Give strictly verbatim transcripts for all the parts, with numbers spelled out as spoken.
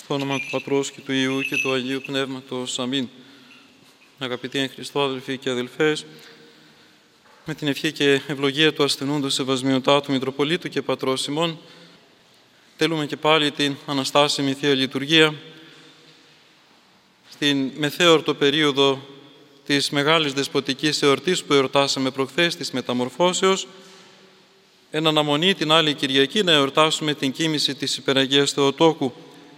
Στο όνομα του Πατρός και του Υιού και του Αγίου Πνεύματος. Αμήν. Αγαπητοί εν Χριστώ αδελφοί και αδελφές, με την ευχή και ευλογία του ασθενούντος Σεβασμιωτάτου Μητροπολίτου και Πατρός ημών, θέλουμε και πάλι την Αναστάσιμη Θεία Λειτουργία στην μεθέωρτο περίοδο της Μεγάλης Δεσποτικής Εορτής που εορτάσαμε προχθές, της Μεταμορφώσεως, εν αναμονή την άλλη Κυριακή να εορτάσουμε την κοίμηση της Υπεραγίας Θεοτόκου.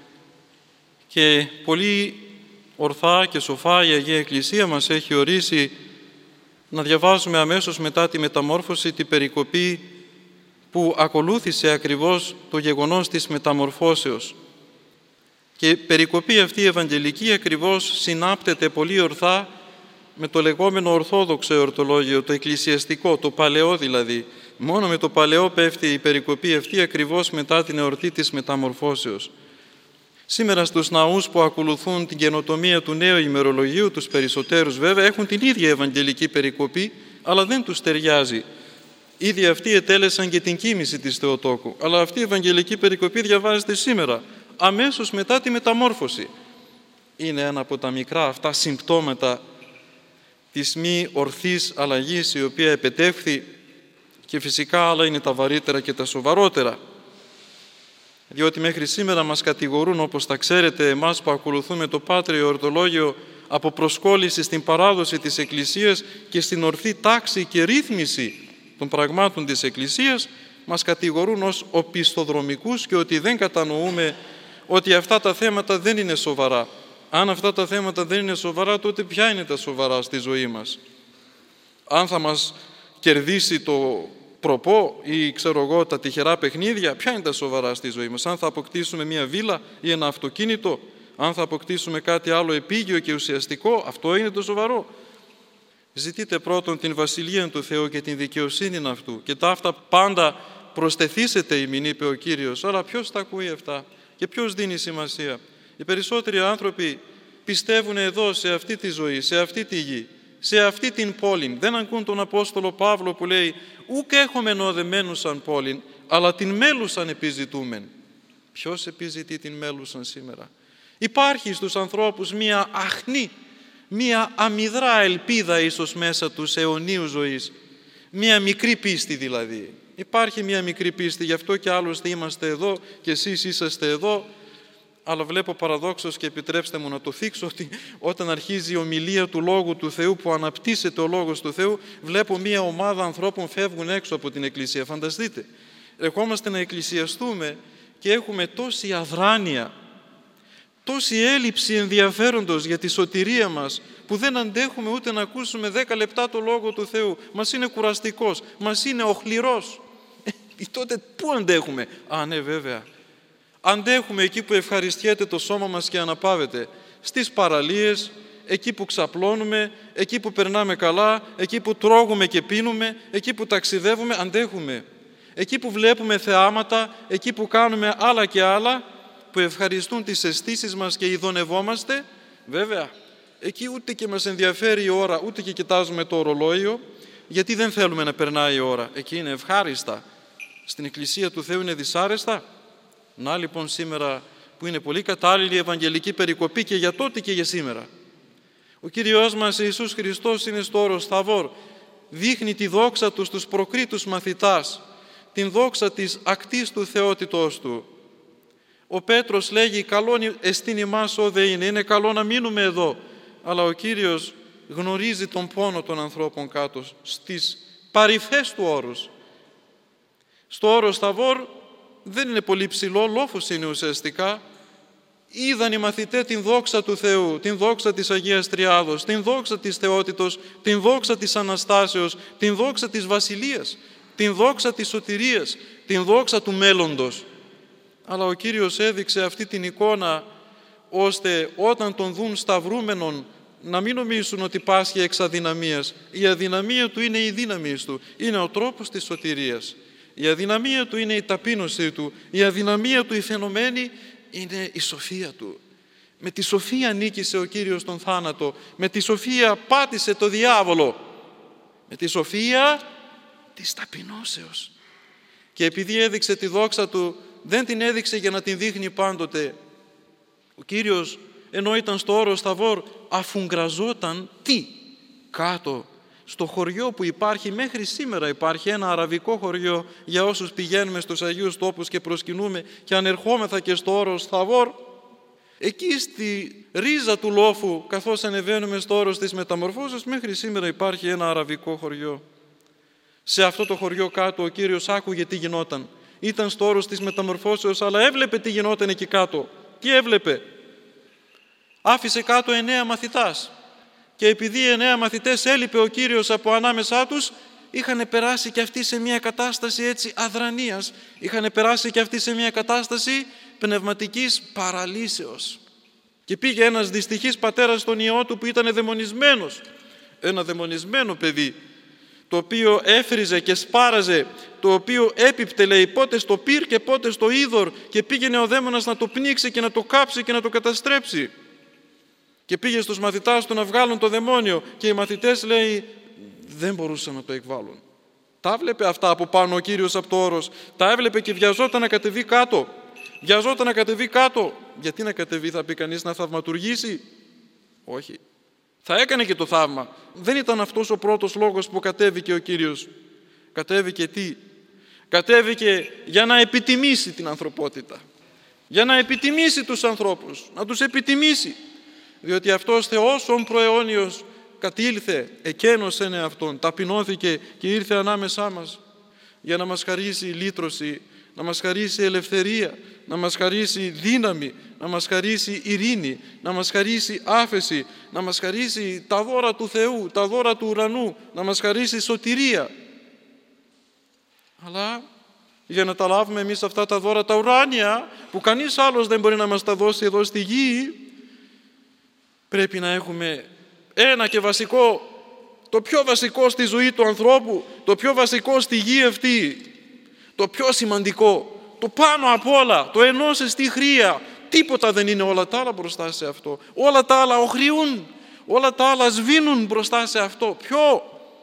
Και πολύ ορθά και σοφά η Αγία Εκκλησία μας έχει ορίσει να διαβάζουμε αμέσως μετά τη Μεταμόρφωση την περικοπή που ακολούθησε ακριβώς το γεγονός της Μεταμορφώσεως. Και η περικοπή αυτή η Ευαγγελική ακριβώς συνάπτεται πολύ ορθά με το λεγόμενο Ορθόδοξο εορτολόγιο, το εκκλησιαστικό, το παλαιό δηλαδή. Μόνο με το παλαιό πέφτει η περικοπή αυτή ακριβώς μετά την εορτή της Μεταμορφώσεως. Σήμερα στους ναούς που ακολουθούν την καινοτομία του νέου ημερολογίου, τους περισσότερους βέβαια, έχουν την ίδια Ευαγγελική περικοπή, αλλά δεν τους ταιριάζει. Ήδη αυτοί ετέλεσαν και την κοίμηση της Θεοτόκου, αλλά αυτή η Ευαγγελική περικοπή διαβάζεται σήμερα, αμέσως μετά τη Μεταμόρφωση. Είναι ένα από τα μικρά αυτά συμπτώματα της μη ορθής αλλαγής η οποία επετεύχθη, και φυσικά άλλα είναι τα βαρύτερα και τα σοβαρότερα. Διότι μέχρι σήμερα μας κατηγορούν, όπως τα ξέρετε, εμάς που ακολουθούμε το Πάτριο Ορτολόγιο, από προσκόλληση στην παράδοση της Εκκλησίας και στην ορθή τάξη και ρύθμιση των πραγμάτων της Εκκλησίας, μας κατηγορούν ως οπισθοδρομικούς και ότι δεν κατανοούμε ότι αυτά τα θέματα δεν είναι σοβαρά. Αν αυτά τα θέματα δεν είναι σοβαρά, τότε ποια είναι τα σοβαρά στη ζωή μας? Αν θα μας κερδίσει το προπό ή ξέρω εγώ τα τυχερά παιχνίδια, ποια είναι τα σοβαρά στη ζωή μας? Αν θα αποκτήσουμε μια βίλα ή ένα αυτοκίνητο, αν θα αποκτήσουμε κάτι άλλο επίγειο και ουσιαστικό, αυτό είναι το σοβαρό? Ζητείτε πρώτον την Βασιλεία του Θεού και την δικαιοσύνη αυτού και τα αυτά πάντα προστεθήσετε ημίν, είπε ο Κύριος. Αλλά ποιος τα ακούει αυτά και ποιος δίνει σημασία? Οι περισσότεροι άνθρωποι πιστεύουν εδώ, σε αυτή τη ζωή, σε αυτή τη γη, σε αυτή την πόλη. Δεν ακούν τον Απόστολο Παύλο που λέει «Ουκ έχουμε οδεμένουσαν πόλην, αλλά την μέλουσαν επιζητούμεν». Ποιος επιζητεί την μέλουσαν σήμερα? Υπάρχει στους ανθρώπους μία αχνή, μία αμυδρά ελπίδα ίσως μέσα τους αιωνίου ζωής. Μία μικρή πίστη δηλαδή. Υπάρχει μία μικρή πίστη, γι' αυτό και άλλωστε είμαστε εδώ και εσείς είσαστε εδώ. Αλλά βλέπω παραδόξως, και επιτρέψτε μου να το θίξω, ότι όταν αρχίζει η ομιλία του Λόγου του Θεού, που αναπτύσσεται ο Λόγος του Θεού, βλέπω μία ομάδα ανθρώπων φεύγουν έξω από την Εκκλησία. Φανταστείτε, ερχόμαστε να εκκλησιαστούμε και έχουμε τόση αδράνεια, τόση έλλειψη ενδιαφέροντος για τη σωτηρία μας, που δεν αντέχουμε ούτε να ακούσουμε δέκα λεπτά το Λόγο του Θεού. Μας είναι κουραστικός, μας είναι οχληρός. Ε, τότε πού αντέχουμε? Α, ναι, βέβαια. Αντέχουμε εκεί που ευχαριστιέται το σώμα μας και αναπαύεται. Στις παραλίες, εκεί που ξαπλώνουμε, εκεί που περνάμε καλά, εκεί που τρώγουμε και πίνουμε, εκεί που ταξιδεύουμε, αντέχουμε. Εκεί που βλέπουμε θεάματα, εκεί που κάνουμε άλλα και άλλα, που ευχαριστούν τις αισθήσεις μας και ειδονευόμαστε, βέβαια, εκεί ούτε και μας ενδιαφέρει η ώρα, ούτε και κοιτάζουμε το ωρολόιο, γιατί δεν θέλουμε να περνάει η ώρα. Εκεί είναι ευχάριστα. Στην Εκκλησία του Θεού είναι δυσάρεστα. Να λοιπόν σήμερα που είναι πολύ κατάλληλη η Ευαγγελική περικοπή και για τότε και για σήμερα. Ο Κύριος μας Ιησούς Χριστός είναι στο όρος Θαβόρ. Δείχνει τη δόξα Του στους προκρίτους μαθητάς, την δόξα της ακτής του θεότητός Του. Ο Πέτρος λέγει «Καλόν εστίν ημάς όδε είναι», είναι καλό να μείνουμε εδώ. Αλλά ο Κύριος γνωρίζει τον πόνο των ανθρώπων κάτω στις παρυφές του όρους. Στο όρος Θαβόρ δεν είναι πολύ ψηλό, λόφος είναι ουσιαστικά. Είδαν οι μαθητές την δόξα του Θεού, την δόξα της Αγίας Τριάδος, την δόξα της Θεότητος, την δόξα της Αναστάσεως, την δόξα της Βασιλείας, την δόξα της σωτηρίας, την δόξα του μέλλοντος. Αλλά ο Κύριος έδειξε αυτή την εικόνα, ώστε όταν τον δουν σταυρούμενον να μην νομίζουν ότι πάσχει εξ αδυναμίας. Η αδυναμία του είναι η δύναμη του, είναι ο τρόπος της σωτηρίας. Η αδυναμία του είναι η ταπείνωσή του, η αδυναμία του η φαινομένη είναι η σοφία του. Με τη σοφία νίκησε ο Κύριος τον θάνατο, με τη σοφία πάτησε το διάβολο, με τη σοφία της ταπεινώσεως. Και επειδή έδειξε τη δόξα του, δεν την έδειξε για να την δείχνει πάντοτε. Ο Κύριος, ενώ ήταν στο όρος Θαβόρ, αφουγκραζόταν τι? Κάτω στο χωριό που υπάρχει, μέχρι σήμερα υπάρχει ένα αραβικό χωριό για όσους πηγαίνουμε στους Αγίους Τόπους και προσκυνούμε και ανερχόμεθα και στο όρος Θαβόρ. Εκεί στη ρίζα του λόφου, καθώς ανεβαίνουμε στο όρος της Μεταμορφώσεως, μέχρι σήμερα υπάρχει ένα αραβικό χωριό. Σε αυτό το χωριό κάτω ο Κύριος άκουγε τι γινόταν. Ήταν στο όρος της Μεταμορφώσεως, αλλά έβλεπε τι γινόταν εκεί κάτω. Τι έβλεπε? Άφησε κάτω εννέα μαθητάς. Και επειδή οι εννέα μαθητές έλειπε ο Κύριος από ανάμεσά τους, είχαν περάσει και αυτοί σε μια κατάσταση έτσι αδρανείας. Είχαν περάσει και αυτοί σε μια κατάσταση πνευματικής παραλύσεως. Και πήγε ένας δυστυχής πατέρας στον ιό του που ήταν δαιμονισμένος. Ένα δαιμονισμένο παιδί, το οποίο έφριζε και σπάραζε, το οποίο έπιπτε, λέει, πότε στο πυρ και πότε στο είδωρ, και πήγαινε ο δαίμονας να το πνίξει και να το κάψει και να το καταστρέψει. Και πήγε στους μαθητάς του να βγάλουν το δαιμόνιο και οι μαθητές, λέει, δεν μπορούσαν να το εκβάλουν. Τα έβλεπε αυτά από πάνω ο Κύριος από το όρος, τα έβλεπε και βιαζόταν να κατεβεί κάτω. Βιαζόταν να κατεβεί κάτω. Γιατί να κατεβεί, θα πει κανείς, να θαυματουργήσει? Όχι. Θα έκανε και το θαύμα. Δεν ήταν αυτός ο πρώτος λόγος που κατέβηκε ο Κύριος. Κατέβηκε τι? Κατέβηκε για να επιτιμήσει την ανθρωπότητα. Για να επιτιμήσει τους ανθρώπους, να τους επιτιμήσει. Διότι αυτός Θεός ον προαιώνιος κατήλθε, εκένωσεν εαυτόν, ταπεινώθηκε και ήρθε ανάμεσά μας για να μας χαρίσει λύτρωση, να μας χαρίσει ελευθερία, να μας χαρίσει δύναμη, να μας χαρίσει ειρήνη, να μας χαρίσει άφεση, να μας χαρίσει τα δώρα του Θεού, τα δώρα του ουρανού, να μας χαρίσει σωτηρία. Αλλά για να τα λάβουμε εμείς αυτά τα δώρα τα ουράνια, που κανείς άλλος δεν μπορεί να μας τα δώσει εδώ στη γη, πρέπει να έχουμε ένα και βασικό, το πιο βασικό στη ζωή του ανθρώπου, το πιο βασικό στη γη αυτή, το πιο σημαντικό, το πάνω απ' όλα, το ενός εστί χρία. Τίποτα δεν είναι όλα τα άλλα μπροστά σε αυτό. Όλα τα άλλα οχριούν, όλα τα άλλα σβήνουν μπροστά σε αυτό. Ποιο?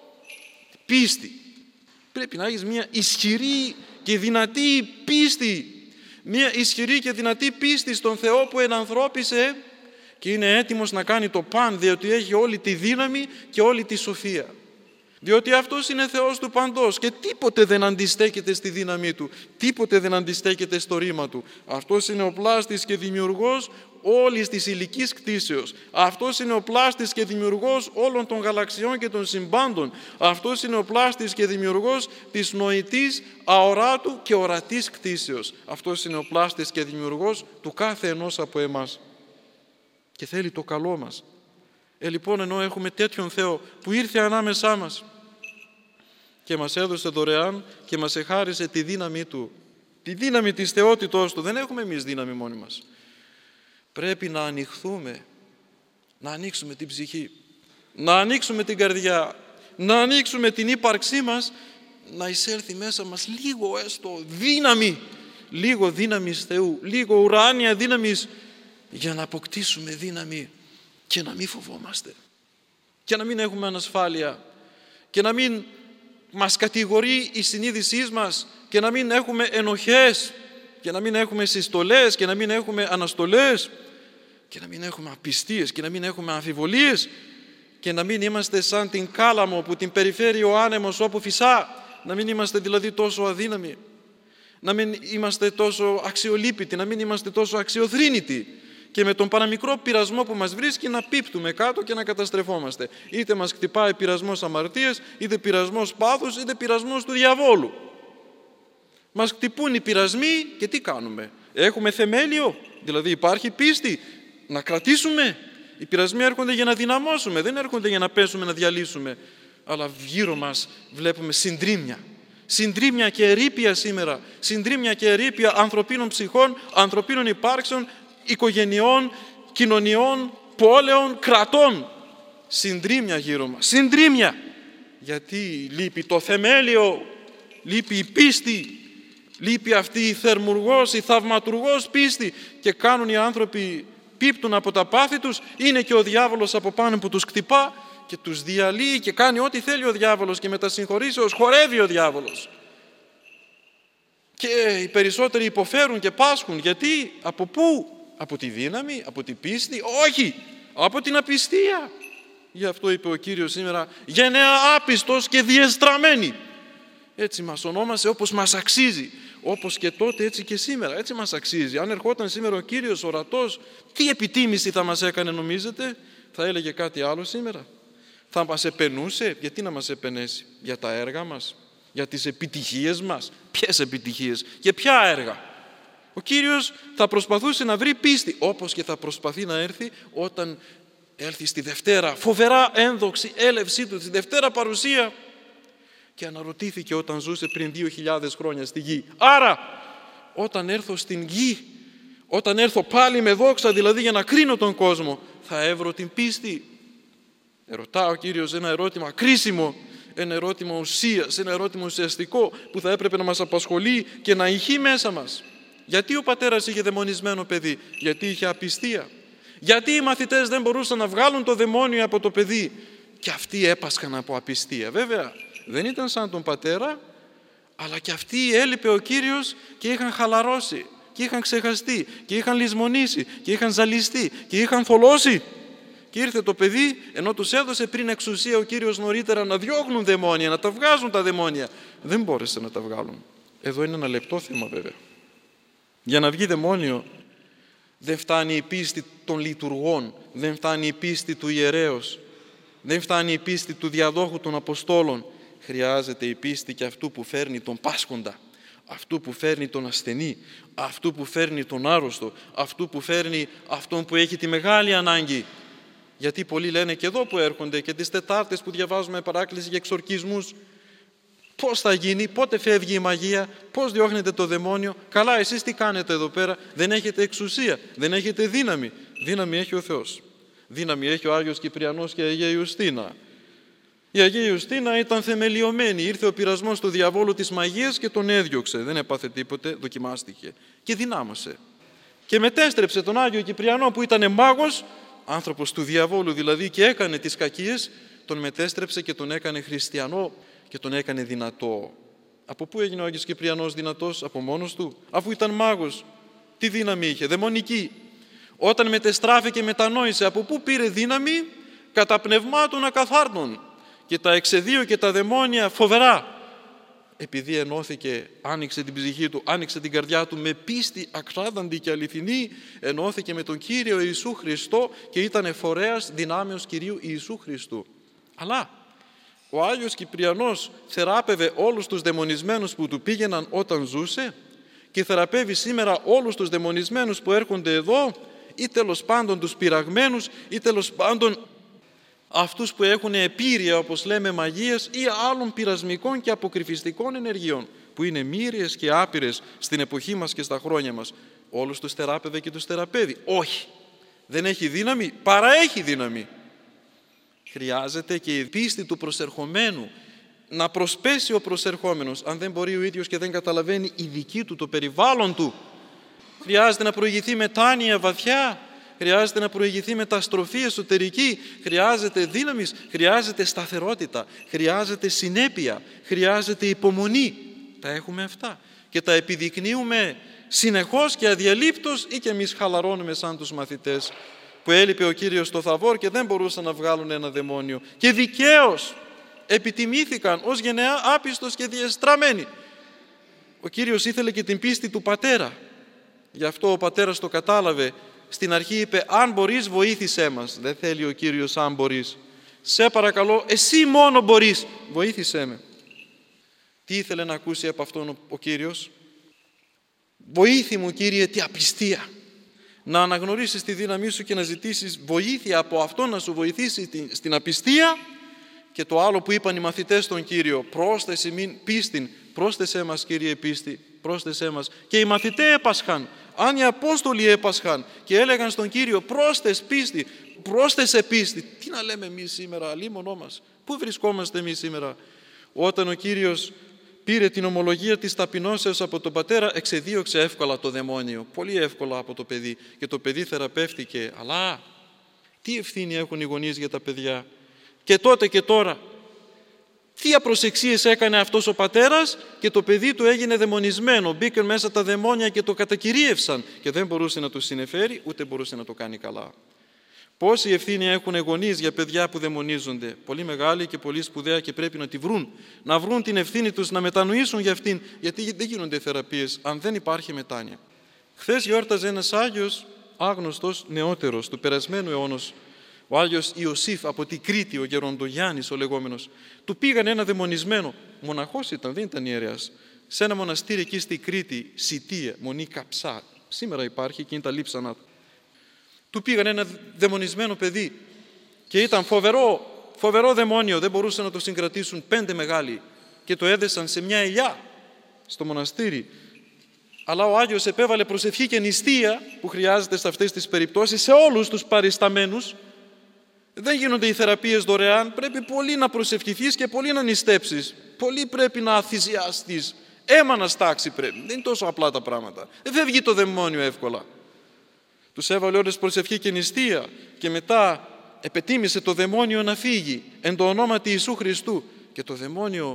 Πίστη. Πρέπει να έχεις μια ισχυρή και δυνατή πίστη. Μια ισχυρή και δυνατή πίστη στον Θεό που ενανθρώπισε και είναι έτοιμος να κάνει το παν, διότι έχει όλη τη δύναμη και όλη τη σοφία. Διότι αυτός είναι Θεός του παντός και τίποτε δεν αντιστέκεται στη δύναμή Του, τίποτε δεν αντιστέκεται στο ρήμα Του. Αυτός είναι ο πλάστης και δημιουργός όλης της ηλικής κτήσεως. Αυτός είναι ο πλάστης και δημιουργός όλων των γαλαξιών και των συμπάντων. Αυτός είναι ο πλάστης και δημιουργός της νοητής, αοράτου και ορατής κτήσεως. Αυτός είναι ο πλάστης και δημιουργός του κάθε ενός από εμάς. Και θέλει το καλό μας. Ε, λοιπόν, ενώ έχουμε τέτοιον Θεό που ήρθε ανάμεσά μας και μας έδωσε δωρεάν και μας εχάρισε τη δύναμή Του, τη δύναμη της θεότητός Του, δεν έχουμε εμείς δύναμη μόνοι μας. Πρέπει να ανοιχθούμε, να ανοίξουμε την ψυχή, να ανοίξουμε την καρδιά, να ανοίξουμε την ύπαρξή μας, να εισέλθει μέσα μας λίγο έστω δύναμη, λίγο δύναμης Θεού, λίγο ουράνια δύναμης, για να αποκτήσουμε δύναμη και να μην φοβόμαστε και να μην έχουμε ανασφάλεια και να μην μας κατηγορεί η συνείδησή μας και να μην έχουμε ενοχές και να μην έχουμε συστολές και να μην έχουμε αναστολές και να μην έχουμε απιστίες και να μην έχουμε αμφιβολίες και να μην είμαστε σαν την κάλαμο που την περιφέρει ο άνεμος όπου φυσά, να μην είμαστε δηλαδή τόσο αδύναμοι, να μην είμαστε τόσο αξιολύπητοι, να μην είμαστε τόσο αξιοθρήνητοι και με τον παραμικρό πειρασμό που μας βρίσκει να πίπτουμε κάτω και να καταστρεφόμαστε. Είτε μας χτυπάει πειρασμός αμαρτίας, είτε πειρασμός πάθους, είτε πειρασμός του διαβόλου. Μας χτυπούν οι πειρασμοί και τι κάνουμε? Έχουμε θεμέλιο, δηλαδή υπάρχει πίστη να κρατήσουμε. Οι πειρασμοί έρχονται για να δυναμώσουμε, δεν έρχονται για να πέσουμε, να διαλύσουμε. Αλλά γύρω μας βλέπουμε συντρίμμια. Συντρίμμια και ερείπια σήμερα, συντρίμμια και ερείπια ανθρωπίνων ψυχών, ανθρωπίνων υπάρξεων, οικογενειών, κοινωνιών, πόλεων, κρατών. Συντρίμμια γύρω μας, συντρίμμια. Γιατί λείπει το θεμέλιο, λείπει η πίστη, λείπει αυτή η θερμουργός, η θαυματουργός πίστη και κάνουν οι άνθρωποι, πίπτουν από τα πάθη τους, είναι και ο διάβολος από πάνω που τους χτυπά και τους διαλύει και κάνει ό,τι θέλει ο διάβολος και με τα συγχωρήσεως χορεύει ο διάβολος. Και οι περισσότεροι υποφέρουν και πάσχουν. Γιατί? Από πού? Από τη δύναμη, από την πίστη? Όχι, από την απιστία. Γι' αυτό είπε ο Κύριος σήμερα, γενναία άπιστος και διεστραμμένη. Έτσι μας ονόμασε, όπως μας αξίζει. Όπως και τότε, έτσι και σήμερα. Έτσι μας αξίζει. Αν ερχόταν σήμερα ο Κύριος ορατός, τι επιτίμηση θα μας έκανε, νομίζετε? Θα έλεγε κάτι άλλο σήμερα? Θα μας επενούσε? Γιατί να μας επενέσει? Για τα έργα μας? Για τις επιτυχίες μας? Ποιες επιτυχίες? Και ποια έργα? Ο Κύριος θα προσπαθούσε να βρει πίστη, όπως και θα προσπαθεί να έρθει όταν έλθει στη Δευτέρα, φοβερά ένδοξη έλευσή του, στη Δευτέρα παρουσία. Και αναρωτήθηκε όταν ζούσε πριν δύο χιλιάδες χρόνια στη γη. Άρα, όταν έρθω στην γη, όταν έρθω πάλι με δόξα, δηλαδή για να κρίνω τον κόσμο, θα έβρω την πίστη? Ερωτά ο Κύριος ένα ερώτημα κρίσιμο, ένα ερώτημα ουσίας, ένα ερώτημα ουσιαστικό που θα έπρεπε να μας απασχολεί και να ηχεί μέσα μας. Γιατί ο πατέρας είχε δαιμονισμένο παιδί? Γιατί είχε απιστία. Γιατί οι μαθητές δεν μπορούσαν να βγάλουν το δαιμόνιο από το παιδί? Και αυτοί έπασχαν από απιστία. Βέβαια, δεν ήταν σαν τον πατέρα, αλλά και αυτοί έλειπε ο Κύριος και είχαν χαλαρώσει και είχαν ξεχαστεί και είχαν λησμονήσει και είχαν ζαλιστεί και είχαν θολώσει. Και ήρθε το παιδί, ενώ τους έδωσε πριν εξουσία ο Κύριος νωρίτερα να διώχνουν δαιμόνια, να τα βγάζουν τα δαιμόνια. Δεν μπόρεσε να τα βγάλουν. Εδώ είναι ένα λεπτό θέμα βέβαια. Για να βγει δαιμόνιο δεν φτάνει η πίστη των λειτουργών, δεν φτάνει η πίστη του ιερέως, δεν φτάνει η πίστη του διαδόχου των Αποστόλων. Χρειάζεται η πίστη και αυτού που φέρνει τον πάσχοντα, αυτού που φέρνει τον ασθενή, αυτού που φέρνει τον άρρωστο, αυτού που φέρνει αυτόν που έχει τη μεγάλη ανάγκη. Γιατί πολλοί λένε και εδώ που έρχονται και τις Τετάρτες που διαβάζουμε παράκληση για εξορκισμούς, πώς θα γίνει, πότε φεύγει η μαγεία, πώς διώχνετε το δαιμόνιο? Καλά, εσείς τι κάνετε εδώ πέρα? Δεν έχετε εξουσία, δεν έχετε δύναμη. Δύναμη έχει ο Θεός. Δύναμη έχει ο Άγιος Κυπριανός και η Αγία Ιουστίνα. Η Αγία Ιουστίνα ήταν θεμελιωμένη. Ήρθε ο πειρασμός του διαβόλου της μαγείας και τον έδιωξε. Δεν έπαθε τίποτε, δοκιμάστηκε. Και δυνάμωσε. Και μετέστρεψε τον Άγιο Κυπριανό που ήταν μάγος, άνθρωπος του διαβόλου δηλαδή, και έκανε τις κακίες, τον μετέστρεψε και τον έκανε χριστιανό και τον έκανε δυνατό. Από πού έγινε ο Άγιος Κυπριανός δυνατός? Από μόνος του? Αφού ήταν μάγος, τι δύναμη είχε? Δαιμονική. Όταν μετεστράφηκε και μετανόησε, από πού πήρε δύναμη? Κατά πνευμάτων ακαθάρτων. Και τα εξεδίω και τα δαιμόνια φοβερά. Επειδή ενώθηκε, άνοιξε την ψυχή του, άνοιξε την καρδιά του με πίστη ακράδαντη και αληθινή, ενώθηκε με τον Κύριο Ιησού Χριστό και ήταν φορέας δυνάμεως Κυρίου Ιησού Χριστού. Αλλά ο Άγιος Κυπριανός θεράπευε όλους τους δαιμονισμένους που του πήγαιναν όταν ζούσε και θεραπεύει σήμερα όλους τους δαιμονισμένους που έρχονται εδώ, ή τέλος πάντων τους πειραγμένους, ή τέλος πάντων αυτούς που έχουν επίρρεια, όπως λέμε, μαγείας ή άλλων πειρασμικών και αποκρυφιστικών ενεργειών, που είναι μοίριες και άπειρες στην εποχή μας και στα χρόνια μας. Όλους τους θεράπευε και τους θεραπεύει? Όχι. Δεν έχει δύναμη? Παραέχει δύναμη. Χρειάζεται και η πίστη του προσερχομένου, να προσπέσει ο προσερχόμενος. Αν δεν μπορεί ο ίδιος και δεν καταλαβαίνει η δική του, το περιβάλλον του, χρειάζεται να προηγηθεί μετάνοια βαθιά, χρειάζεται να προηγηθεί μεταστροφή εσωτερική, χρειάζεται δύναμη, χρειάζεται σταθερότητα, χρειάζεται συνέπεια, χρειάζεται υπομονή. Τα έχουμε αυτά και τα επιδεικνύουμε συνεχώς και αδιαλείπτως, ή και εμείς χαλαρώνουμε σαν τους μαθητές που έλειπε ο Κύριος στο Θαβόρ και δεν μπορούσαν να βγάλουν ένα δαιμόνιο και δικαίως επιτιμήθηκαν ως γενεά άπιστος και διεστραμμένοι. Ο Κύριος ήθελε και την πίστη του πατέρα. Γι' αυτό ο πατέρας το κατάλαβε. Στην αρχή είπε, αν μπορείς βοήθησέ μας. Δεν θέλει ο Κύριος αν μπορείς. Σε παρακαλώ, εσύ μόνο μπορείς, βοήθησέ με. Τι ήθελε να ακούσει από αυτόν ο Κύριος? Βοήθη μου, Κύριε, τι απιστία. Να αναγνωρίσεις τη δύναμή σου και να ζητήσεις βοήθεια από αυτόν να σου βοηθήσει στην απιστία. Και το άλλο που είπαν οι μαθητές στον Κύριο, πρόσθεσε μην πίστην, πρόσθεσέ μας, Κύριε, πίστη, πρόσθεσέ μας. Και οι μαθητές έπασχαν, αν οι Απόστολοι έπασχαν και έλεγαν στον Κύριο, πρόσθες πίστη, πρόσθεσε πίστη. Τι να λέμε εμείς σήμερα, αλίμονό μας? Πού βρισκόμαστε εμείς σήμερα? Όταν ο Κύριος πήρε την ομολογία της ταπεινώσεως από τον πατέρα, εξεδίωξε εύκολα το δαιμόνιο, πολύ εύκολα από το παιδί, και το παιδί θεραπεύτηκε. Αλλά τι ευθύνη έχουν οι γονείς για τα παιδιά? Και τότε και τώρα Τι απροσεξίες έκανε αυτός ο πατέρας και το παιδί του έγινε δαιμονισμένο. Μπήκαν μέσα τα δαιμόνια και το κατακυρίευσαν και δεν μπορούσε να το συνεφέρει, ούτε μπορούσε να το κάνει καλά. Πόση ευθύνη έχουν γονείς για παιδιά που δαιμονίζονται. Πολύ μεγάλη και πολύ σπουδαία και πρέπει να τη βρουν. Να βρουν την ευθύνη τους, να μετανοήσουν για αυτήν, γιατί δεν γίνονται θεραπείες αν δεν υπάρχει μετάνοια. Χθες γιόρταζε ένας Άγιος, άγνωστος, νεότερος, του περασμένου αιώνος, ο Άγιος Ιωσήφ από τη Κρήτη, ο Γεροντογιάννης ο λεγόμενος. Του πήγαν ένα δαιμονισμένο, μοναχός ήταν, δεν ήταν ιερέας, σε ένα μοναστήρι εκεί στη Κρήτη, Σιτία, Μονή Καψά. Σήμερα υπάρχει και είναι τα λείψανα του. Του πήγαν ένα δαιμονισμένο παιδί και ήταν φοβερό, φοβερό δαιμόνιο, δεν μπορούσαν να το συγκρατήσουν πέντε μεγάλοι και το έδεσαν σε μια ελιά στο μοναστήρι. Αλλά ο Άγιος επέβαλε προσευχή και νηστεία που χρειάζεται σε αυτές τις περιπτώσεις σε όλους τους παρισταμένους. Δεν γίνονται οι θεραπείες δωρεάν, πρέπει πολύ να προσευχηθείς και πολύ να νηστέψεις. Πολύ πρέπει να θυσιαστείς. Αίμα να στάξει πρέπει. Δεν είναι τόσο απλά τα πράγματα. Δεν φεύγει το δαιμόνιο εύκολα. Τους έβαλε όλες προσευχή και νηστεία και μετά επετίμησε το δαιμόνιο να φύγει εν το ονόματι Ιησού Χριστού. Και το δαιμόνιο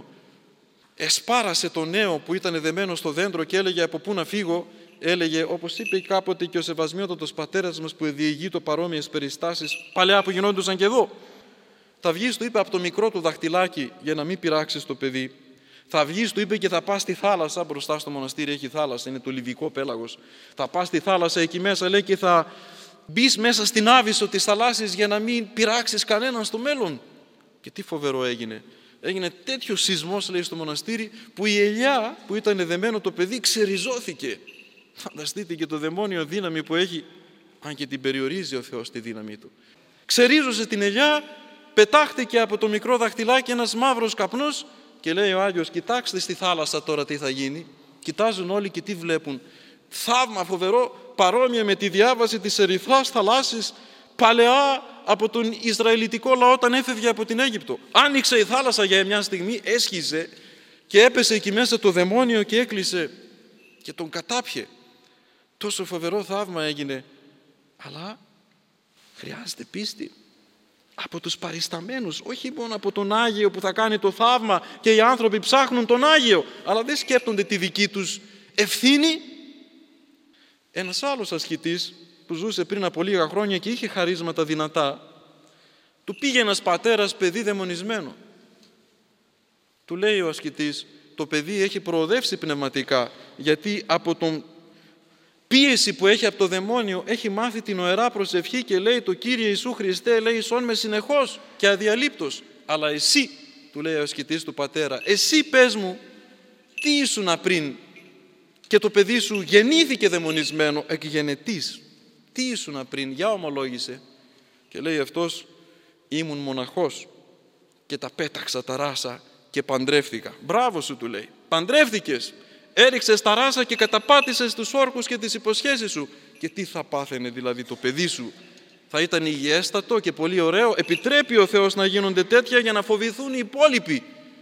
εσπάρασε το νέο που ήταν δεμένο στο δέντρο και έλεγε από πού να φύγω. Έλεγε, όπως είπε κάποτε και ο σεβασμιότατος πατέρας μας που διηγεί το παρόμοιες περιστάσεις, παλαιά που γινόντουσαν και εδώ. Θα βγεις, του είπε, από το μικρό του δαχτυλάκι για να μην πειράξεις το παιδί. Θα βγεις, του είπε, και θα πας στη θάλασσα. Μπροστά στο μοναστήρι έχει θάλασσα, είναι το Λιβικό πέλαγος. Θα πας στη θάλασσα εκεί μέσα, λέει, και θα μπεις μέσα στην άβυσσο της θαλάσσης για να μην πειράξεις κανέναν στο μέλλον. Και τι φοβερό έγινε. Έγινε τέτοιο σεισμός, λέει, στο μοναστήρι, που η ελιά που ήταν δεμένο το παιδί ξεριζώθηκε. Φανταστείτε και το δαιμόνιο δύναμη που έχει, αν και την περιορίζει ο Θεός τη δύναμη του. Ξερίζωσε την ελιά, πετάχτηκε από το μικρό δαχτυλάκι ένας μαύρος καπνός και λέει ο Άγιος, κοιτάξτε στη θάλασσα τώρα τι θα γίνει. Κοιτάζουν όλοι και τι βλέπουν. Θαύμα φοβερό, παρόμοια με τη διάβαση της ερυθράς θαλάσσης παλαιά από τον Ισραηλιτικό λαό όταν έφευγε από την Αίγυπτο. Άνοιξε η θάλασσα για μια στιγμή, έσχιζε και έπεσε εκεί μέσα το δαιμόνιο και έκλεισε και τον κατάπιε. Τόσο φοβερό θαύμα έγινε. Αλλά χρειάζεται πίστη από τους παρισταμένους, όχι μόνο από τον Άγιο που θα κάνει το θαύμα και οι άνθρωποι ψάχνουν τον Άγιο, αλλά δεν σκέπτονται τη δική τους ευθύνη. Ένας άλλος ασκητής που ζούσε πριν από λίγα χρόνια και είχε χαρίσματα δυνατά, του πήγε ένας πατέρας παιδί δαιμονισμένο. Του λέει ο ασκητής, το παιδί έχει προοδεύσει πνευματικά, γιατί από τον πίεση που έχει από το δαιμόνιο έχει μάθει την ωερά προσευχή και λέει, το Κύριε Ιησού Χριστέ, λέει, σών με συνεχώς και αδιαλείπτως. Αλλά εσύ, του λέει ο ασκητής του πατέρα, εσύ πες μου τι ήσουνα πριν και το παιδί σου γεννήθηκε δαιμονισμένο εκ γενετής. Τι ήσουνα πριν, για ομολόγησε. Και λέει αυτός, ήμουν μοναχός και τα πέταξα τα ράσα και παντρεύτηκα. Μπράβο σου, του λέει, παντρεύτηκες. Έριξες τα ράσα και καταπάτησες τους όρκους και τις υποσχέσεις σου. Και τι θα πάθαινε δηλαδή το παιδί σου? Θα ήταν υγιέστατο και πολύ ωραίο. Επιτρέπει ο Θεός να γίνονται τέτοια για να φοβηθούν οι υπόλοιποι.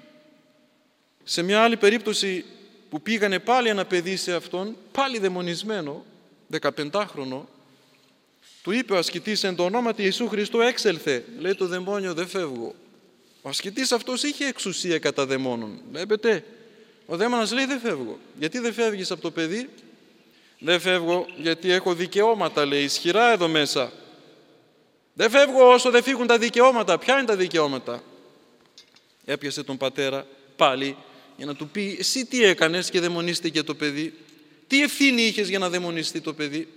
Σε μια άλλη περίπτωση που πήγανε πάλι ένα παιδί σε αυτόν, πάλι δαιμονισμένο, δεκαπεντάχρονο, του είπε ο ασκητής, εν το ονόματι Ιησού Χριστού έξελθε. Λέει το δαιμόνιο, δεν φεύγω. Ο ασκητής αυτός είχε εξουσία κατά δαιμόνων. Βλέπετε. Ο δαίμονας λέει, δεν φεύγω. Γιατί δεν φεύγεις από το παιδί? Δεν φεύγω γιατί έχω δικαιώματα, λέει, ισχυρά εδώ μέσα. Δεν φεύγω όσο δεν φύγουν τα δικαιώματα. Ποια είναι τα δικαιώματα? Έπιασε τον πατέρα πάλι για να του πει, εσύ τι έκανες και δαιμονίστηκε το παιδί? Τι ευθύνη είχες για να δαιμονιστεί το παιδί?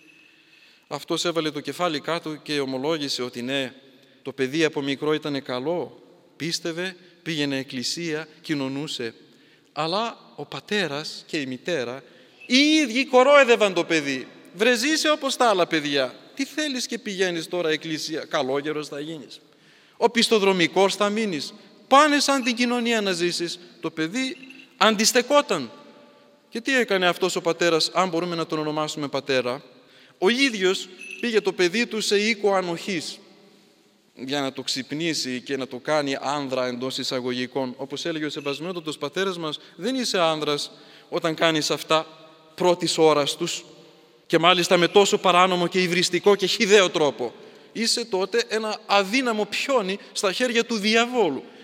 Αυτός έβαλε το κεφάλι κάτω και ομολόγησε ότι ναι, το παιδί από μικρό ήταν καλό, πίστευε, πήγαινε εκκλησία, κοινωνούσε. Αλλά ο πατέρας και η μητέρα οι ίδιοι κορόιδευαν το παιδί. Βρε, ζήσε όπως τα άλλα παιδιά. Τι θέλεις και πηγαίνεις τώρα εκκλησία? Καλόγερος θα γίνεις. Οπισθοδρομικός θα μείνεις. Πάνε σαν την κοινωνία να ζήσεις. Το παιδί αντιστεκόταν. Και τι έκανε αυτός ο πατέρας, αν μπορούμε να τον ονομάσουμε πατέρα? Ο ίδιος πήγε το παιδί του σε οίκο ανοχής για να το ξυπνήσει και να το κάνει άνδρα εντός εισαγωγικών. Όπως έλεγε ο σεβασμιότατος πατέρας μας, δεν είσαι άνδρας όταν κάνεις αυτά πρώτης ώρας τους και μάλιστα με τόσο παράνομο και υβριστικό και χυδαίο τρόπο. Είσαι τότε ένα αδύναμο πιόνι στα χέρια του διαβόλου.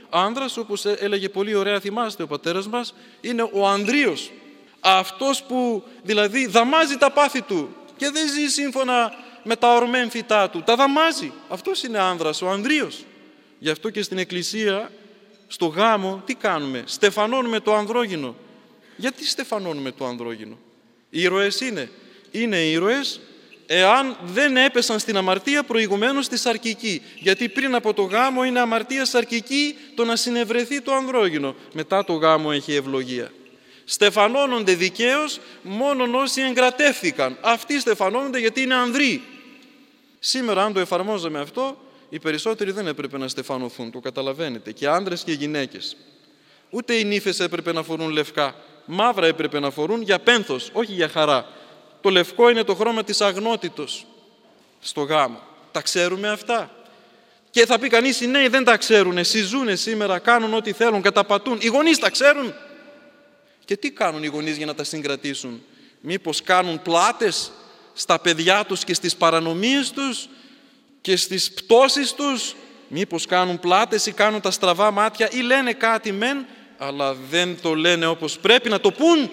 Άνδρας, όπως έλεγε πολύ ωραία, θυμάστε, ο πατέρας μας, είναι ο ανδρείος. Αυτός που δηλαδή δαμάζει τα πάθη του και δεν ζει σύμφωνα με τα ορμένφυτά του. Τα δαμάζει. Αυτός είναι άνδρας, ο ανδρείος. Γι' αυτό και στην Εκκλησία, στο γάμο, τι κάνουμε? Στεφανώνουμε το ανδρόγυνο. Γιατί στεφανώνουμε το ανδρόγυνο? Ήρωες είναι. Είναι ήρωες εάν δεν έπεσαν στην αμαρτία προηγουμένως στη σαρκική. Γιατί πριν από το γάμο είναι αμαρτία σαρκική το να συνευρεθεί το ανδρόγυνο. Μετά το γάμο έχει ευλογία. Στεφανώνονται δικαίως μόνον όσοι εγκρατεύθηκαν. Αυτοί στεφανώνονται γιατί είναι ανδροί. Σήμερα, αν το εφαρμόζαμε αυτό, οι περισσότεροι δεν έπρεπε να στεφανωθούν, το καταλαβαίνετε, και άντρες και γυναίκες. Ούτε οι νύφες έπρεπε να φορούν λευκά. Μαύρα έπρεπε να φορούν για πένθος, όχι για χαρά. Το λευκό είναι το χρώμα της αγνότητος στο γάμο. Τα ξέρουμε αυτά? Και θα πει κανείς, οι νέοι δεν τα ξέρουν, συζούνε σήμερα, κάνουν ό,τι θέλουν, καταπατούν. Οι γονείς τα ξέρουν. Και τι κάνουν οι γονείς για να τα συγκρατήσουν? Μήπως κάνουν πλάτες στα παιδιά τους και στις παρανομίες τους και στις πτώσεις τους? Μήπως κάνουν πλάτες ή κάνουν τα στραβά μάτια ή λένε κάτι μεν, αλλά δεν το λένε όπως πρέπει να το πούν?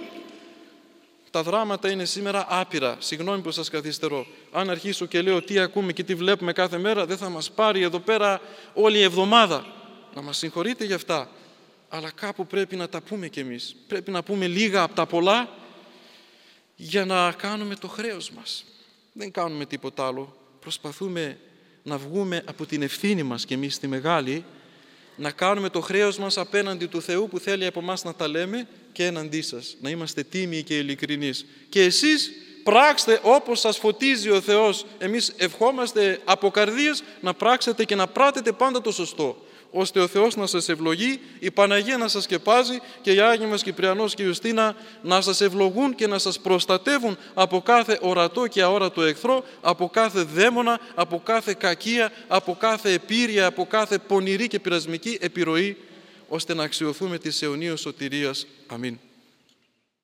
Τα δράματα είναι σήμερα άπειρα. Συγγνώμη που σας καθυστερώ. Αν αρχίσω και λέω τι ακούμε και τι βλέπουμε κάθε μέρα, δεν θα μας πάρει εδώ πέρα όλη η εβδομάδα. Να μας συγχωρείτε γι' αυτά. Αλλά κάπου πρέπει να τα πούμε κι εμείς. Πρέπει να πούμε λίγα από τα πολλά για να κάνουμε το χρέος μας. Δεν κάνουμε τίποτα άλλο. Προσπαθούμε να βγούμε από την ευθύνη μας κι εμείς τη μεγάλη, να κάνουμε το χρέος μας απέναντι του Θεού που θέλει από μας να τα λέμε και έναντί σας. Να είμαστε τίμιοι και ειλικρινείς. Και εσείς πράξτε όπως σας φωτίζει ο Θεός. Εμείς ευχόμαστε από καρδίας να πράξετε και να πράτετε πάντα το σωστό, ώστε ο Θεός να σας ευλογεί, η Παναγία να σας σκεπάζει και οι Άγιοι μας Κυπριανός και Ιουστίνα να σας ευλογούν και να σας προστατεύουν από κάθε ορατό και αόρατο εχθρό, από κάθε δαίμονα, από κάθε κακία, από κάθε επίρρεια, από κάθε πονηρή και πειρασμική επιρροή, ώστε να αξιωθούμε της αιωνίως σωτηρίας. Αμήν.